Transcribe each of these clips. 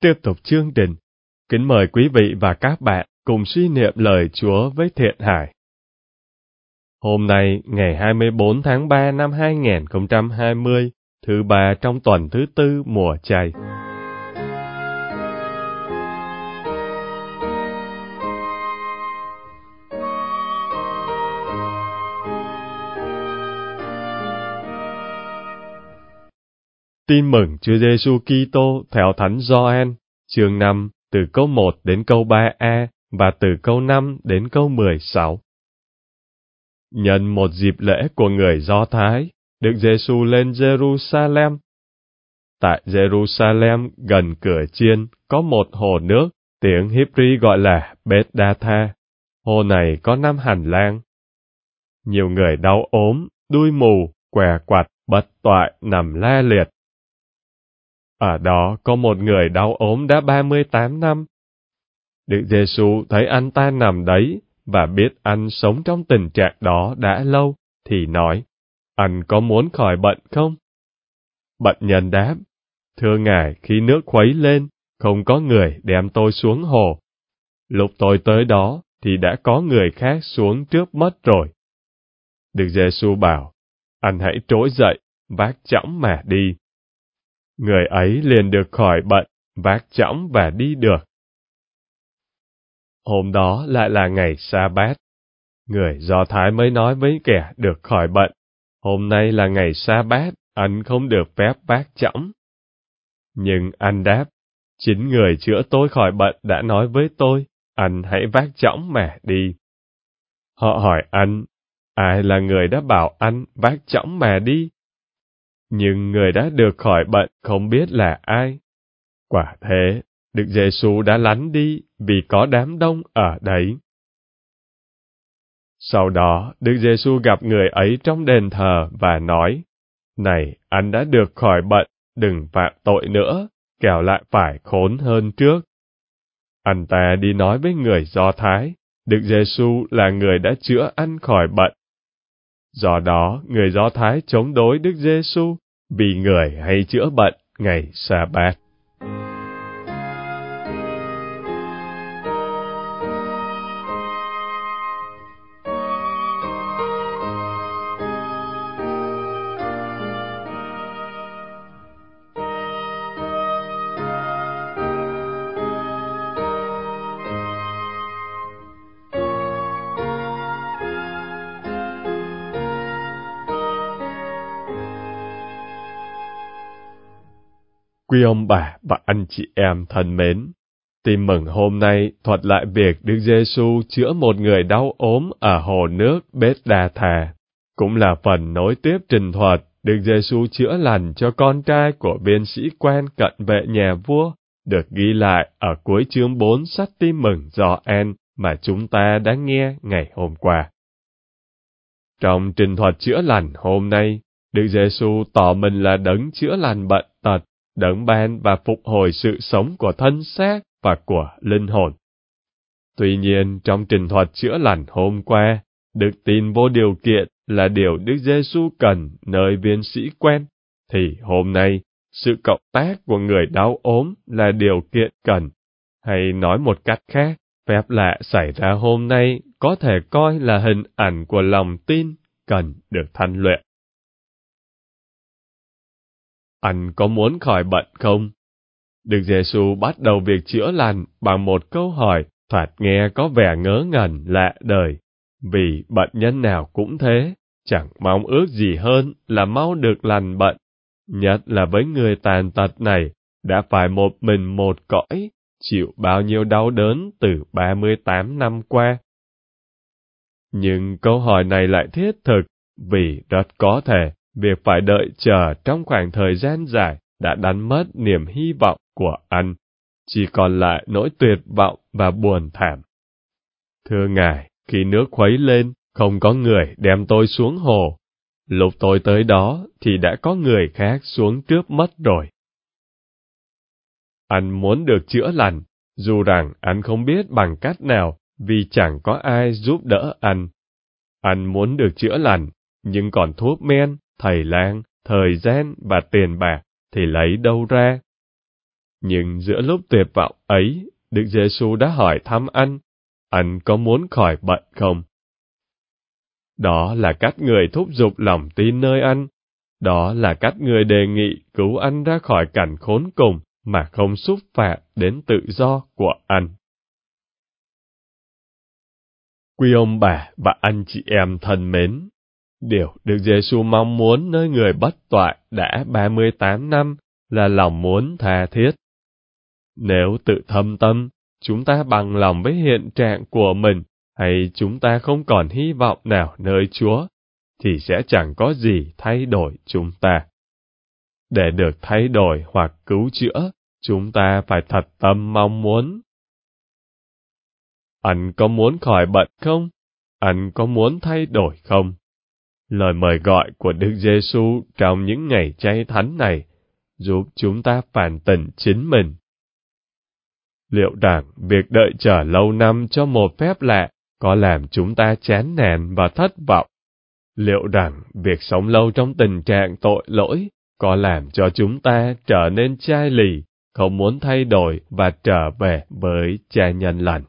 tiếp tục chương trình. Kính mời quý vị và các bạn cùng suy niệm lời Chúa với Thiện Hải. Hôm nay, ngày 24 tháng 3 năm 2020, thứ ba trong tuần thứ tư mùa chay. Tin mừng Chúa Giêsu Kitô theo Thánh Gioan, chương 5, từ câu 1 đến câu 3a và từ câu 5 đến câu 16. Nhân một dịp lễ của người Do Thái, Đức Giêsu lên Jerusalem. Tại Jerusalem, gần cửa chiên, có một hồ nước, tiếng Hebrew gọi là Bethesda. Hồ này có 5 hành lang. Nhiều người đau ốm, đuôi mù, què quặt, bất toại nằm la liệt. Ở đó có một người đau ốm đã 38 năm. Đức Giêsu thấy anh ta nằm đấy và biết anh sống trong tình trạng đó đã lâu, thì nói, anh có muốn khỏi bệnh không? Bệnh nhân đáp, thưa Ngài, khi nước khuấy lên, không có người đem tôi xuống hồ. Lúc tôi tới đó, thì đã có người khác xuống trước mất rồi. Đức Giêsu bảo, anh hãy trỗi dậy, vác chõng mà đi. Người ấy liền được khỏi bệnh, vác chõng và đi được. Hôm đó lại là ngày Sa-bát. Người Do Thái mới nói với kẻ được khỏi bệnh, hôm nay là ngày Sa-bát, anh không được phép vác chõng. Nhưng anh đáp, chính người chữa tôi khỏi bệnh đã nói với tôi, anh hãy vác chõng mà đi. Họ hỏi anh, ai là người đã bảo anh vác chõng mà đi? Nhưng người đã được khỏi bệnh không biết là ai. Quả thế, Đức Giêsu đã lánh đi vì có đám đông ở đấy. Sau đó, Đức Giêsu gặp người ấy trong đền thờ và nói, này, anh đã được khỏi bệnh, đừng phạm tội nữa, kẻo lại phải khốn hơn trước. Anh ta đi nói với người Do Thái, Đức Giêsu là người đã chữa anh khỏi bệnh. Do đó, người Do Thái chống đối Đức Giêsu vì người hay chữa bệnh ngày Sa-bát. Quý ông bà và anh chị em thân mến, tin mừng hôm nay thuật lại việc Đức Giêsu chữa một người đau ốm ở hồ nước Bethesda, cũng là phần nối tiếp trình thuật Đức Giêsu chữa lành cho con trai của viên sĩ quan cận vệ nhà vua, được ghi lại ở cuối chương 4 sách tin mừng Gioan mà chúng ta đã nghe ngày hôm qua. Trong trình thuật chữa lành hôm nay, Đức Giêsu tỏ mình là đấng chữa lành bệnh tật, đấng ban và phục hồi sự sống của thân xác và của linh hồn. Tuy nhiên, trong trình thuật chữa lành hôm qua, đức tin vô điều kiện là điều Đức Giêsu cần nơi viên sĩ quen, thì hôm nay, sự cộng tác của người đau ốm là điều kiện cần, hay nói một cách khác, phép lạ xảy ra hôm nay có thể coi là hình ảnh của lòng tin cần được thanh luyện. Anh có muốn khỏi bệnh không? Đức Giêsu bắt đầu việc chữa lành bằng một câu hỏi thoạt nghe có vẻ ngớ ngẩn lạ đời, vì bệnh nhân nào cũng thế, chẳng mong ước gì hơn là mau được lành bệnh, nhất là với người tàn tật này, đã phải một mình một cõi, chịu bao nhiêu đau đớn từ 38 năm qua. Nhưng câu hỏi này lại thiết thực, vì rất có thể việc phải đợi chờ trong khoảng thời gian dài đã đánh mất niềm hy vọng của anh, chỉ còn lại nỗi tuyệt vọng và buồn thảm. Thưa Ngài, khi nước khuấy lên, không có người đem tôi xuống hồ. Lúc tôi tới đó thì đã có người khác xuống trước mất rồi. Anh muốn được chữa lành, dù rằng anh không biết bằng cách nào vì chẳng có ai giúp đỡ anh. Anh muốn được chữa lành, nhưng còn thuốc men, thầy lang, thời gian và tiền bạc thì lấy đâu ra? Nhưng giữa lúc tuyệt vọng ấy, Đức Giêsu đã hỏi thăm anh có muốn khỏi bệnh không? Đó là cách người thúc giục lòng tin nơi anh. Đó là cách người đề nghị cứu anh ra khỏi cảnh khốn cùng mà không xúc phạm đến tự do của anh. Quý ông bà và anh chị em thân mến, điều Đức Giêsu mong muốn nơi người bất toại đã 38 năm là lòng muốn tha thiết. Nếu tự thâm tâm, chúng ta bằng lòng với hiện trạng của mình, hay chúng ta không còn hy vọng nào nơi Chúa, thì sẽ chẳng có gì thay đổi chúng ta. Để được thay đổi hoặc cứu chữa, chúng ta phải thật tâm mong muốn. Anh có muốn khỏi bệnh không? Anh có muốn thay đổi không? Lời mời gọi của Đức Giêsu trong những ngày chay thánh này giúp chúng ta phản tỉnh chính mình. Liệu rằng việc đợi chờ lâu năm cho một phép lạ có làm chúng ta chán nản và thất vọng? Liệu rằng việc sống lâu trong tình trạng tội lỗi có làm cho chúng ta trở nên chai lì, không muốn thay đổi và trở về với Cha Nhân Lành?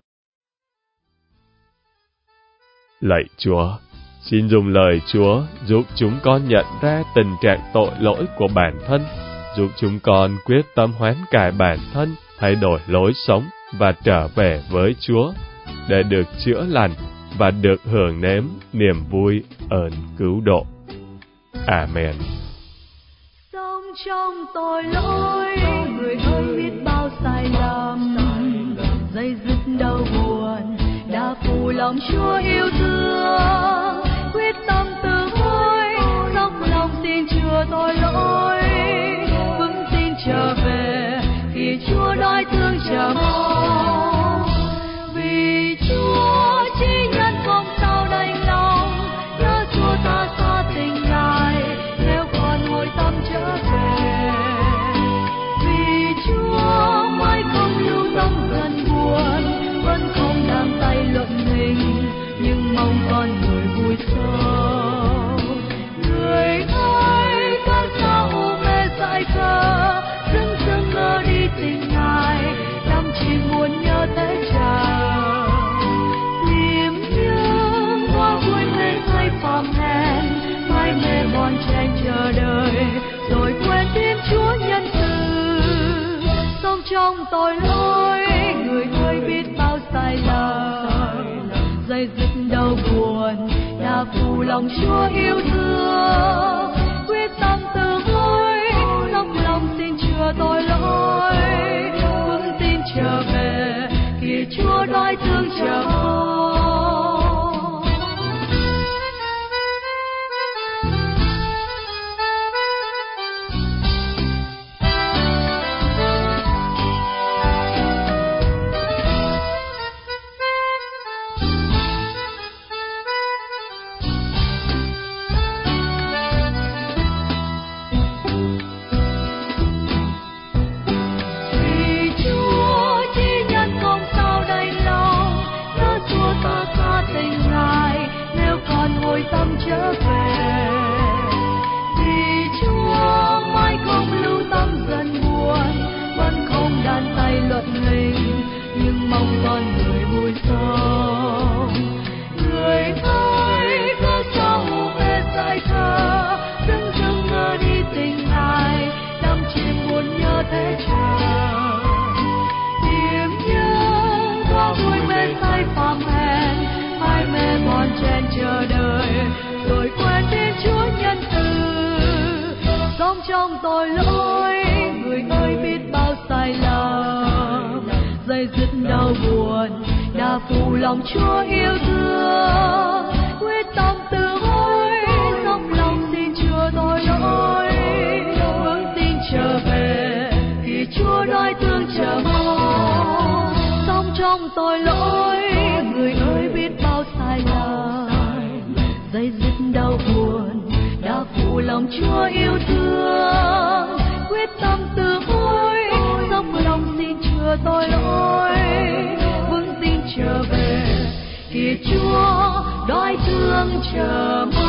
Lạy Chúa, xin dùng lời Chúa giúp chúng con nhận ra tình trạng tội lỗi của bản thân, giúp chúng con quyết tâm hoán cải bản thân, thay đổi lối sống và trở về với Chúa, để được chữa lành và được hưởng nếm niềm vui ơn cứu độ. Amen. Sống trong tội lỗi, người ơi biết bao sai lầm, dây dứt đau buồn, đã phụ lòng Chúa yêu thương, quyết tâm từ hối, dốc lòng xin chừa tội lỗi, vững tin trở về khi Chúa đói thương chờ mong. Vì Chúa chỉ nhân không sao đành lòng, nhớ Chúa ta xa tình Ngài, nếu còn hồi tâm trở về. Vì Chúa mãi không lưu tâm gần buồn, vẫn không đang tay luận hình, nhưng mong con người vui sâu. Người ơi, cơn sao u mê dại khờ, dưng dưng ngơ đi tình Ngài, đắm chìm buồn nhớ thế chờ. Tìm nhớ hoa vui mê say phàm hèn, mãi mê bon chen chờ đợi, rồi quên tim Chúa nhân từ. Sống trong tội lỗi, người ơi biết bao sai lầm, dây dứt đau buồn, đã phụ lòng Chúa yêu thương, quyết tâm từ hối, dốc lòng xin chừa tội lỗi, vững tin trở về khi Chúa đói thương chờ mong. Tâm trở về, vì Chúa mãi không lưu tâm dần buồn, vẫn không đàn tay luật hình, nhưng mong con người vui sống. Người ơi, có sao u mê dại khờ, dưng dưng ngơ đi tình Ngài, đắm chìm buồn nhớ thế chờ. Tìm nhớ hoa vui mê say phàm hèn, mãi mê bon chen chờ đợi, rồi quên đi Chúa nhân từ. Sống trong tội lỗi, người ơi biết bao sai lầm, dây dứt đau buồn, đã phụ lòng Chúa yêu thương, quyết tâm từ hối, dốc lòng xin chừa tội lỗi, vững tin trở về khi Chúa đói thương chờ mong. Sống trong tội lỗi, người ơi biết bao sai lầm, dây dứt đau buồn, đã phụ lòng Chúa yêu thương, quyết tâm từ hối, dốc lòng xin chừa tội lỗi, vững tin trở về khi Chúa đói thương chờ mong.